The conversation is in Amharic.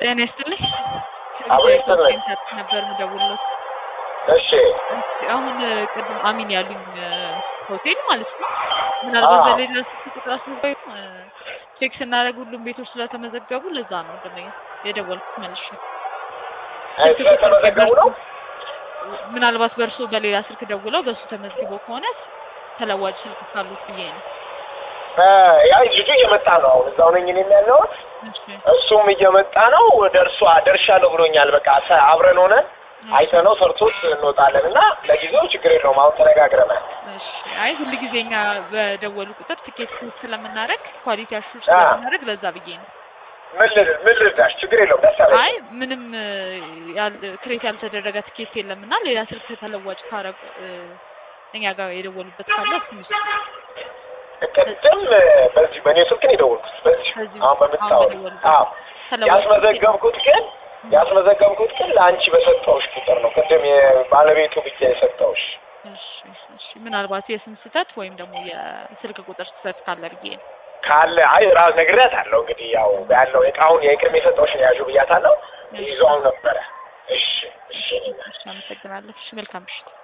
ጤና ይስጥልኝ። አብሬስተልኝ ነበር ምደውልሎት። እሺ አሁን ቅድም አሚን ያሉኝ ሆቴል ማለት ነው። ምናልባት በሌላ ስልክ ቁጥር አስመጣው ቼክ ስናደርግ ሁሉም ቤቶች ስለተመዘገቡ ለዛ ነው እንደኛ የደወልኩት መልሼ። ስለተመዘገቡ ነው። ምናልባት በርሶ በሌላ ስልክ ደውለው በሱ ተመዝግቦ ከሆነ ተለዋጭ ስልክ ካሉት ብዬ ነው። ያ ልጁ እየመጣ ነው። አሁን እዛው ነኝ እኔ ያለው። እሱም እየመጣ ነው። ደርሻለሁ ብሎኛል። በቃ አብረን ሆነን አይተነው ሰርቶት እንወጣለንና ለጊዜው ችግር የለውም። አሁን ተነጋግረናል። እሺ አይ ሁሉ ጊዜኛ በደወሉ ቁጥር ትኬት ስለምናደርግ ኳሊቲ አሹር ስለምናደርግ ለዛ ብዬ ነው። ምን ልርዳሽ? ችግር የለውም። ደስ አለኝ። አይ ምንም ክሬት ያልተደረገ ትኬት የለምና ሌላ ስልክ ተለዋጭ ካረግ እኛ ጋር የደወሉበት ካለ እሱም ቅድም በዚህ በኔ ስልክ ነው የደወልኩት። በዚህ አሁን በመጣው ያስመዘገብኩት ግን ለአንቺ በሰጠውሽ ቁጥር ነው። ቅድም የባለቤቱ ብቻ የሰጠውሽ። እሺ ምናልባት የስም ስህተት ወይም ደግሞ የስልክ ቁጥር ስህተት ካለ ብዬ ነው። ካለ አይ ራስ ነግሬያታለሁ። እንግዲህ ያው ያለው እቃውን የቅድም የሰጠውሽ ነው ያዡ ብያታለሁ። ይዟው ነበረ። እሺ አመሰግናለሁ። እሺ መልካም ምሽት።